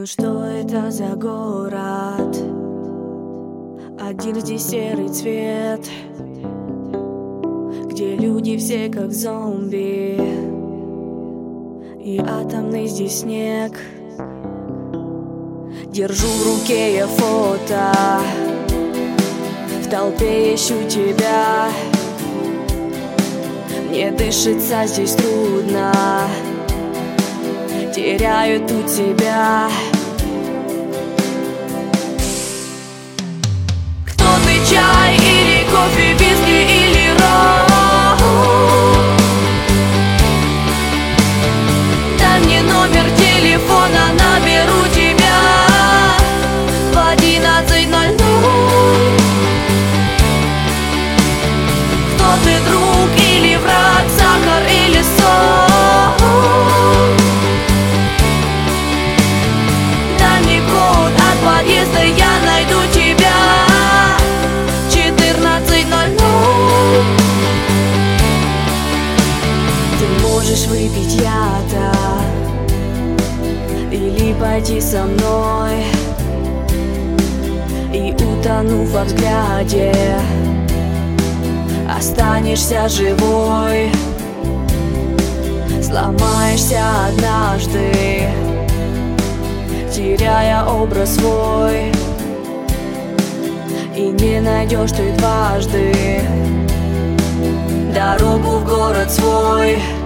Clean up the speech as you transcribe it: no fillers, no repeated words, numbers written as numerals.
Ну что это за город? Один здесь серый цвет, где люди все как зомби, и атомный здесь снег. Держу в руке я фото, в толпе ищу тебя. Мне дышится здесь трудно, теряю тут себя. Кто ты, чай или кофе, виски или ром? Дай мне номер телефона, наберу тебя в 11:00. Кто ты, друг или враг, сахар или соль? Дай мне код от подъезда, я найду тебя 14:00. Ты можешь выпить яда или пойти со мной, и утонув во взгляде, останешься живой. Сломаешься однажды, теряя образ свой, и не найдешь ты дважды дорогу в город свой.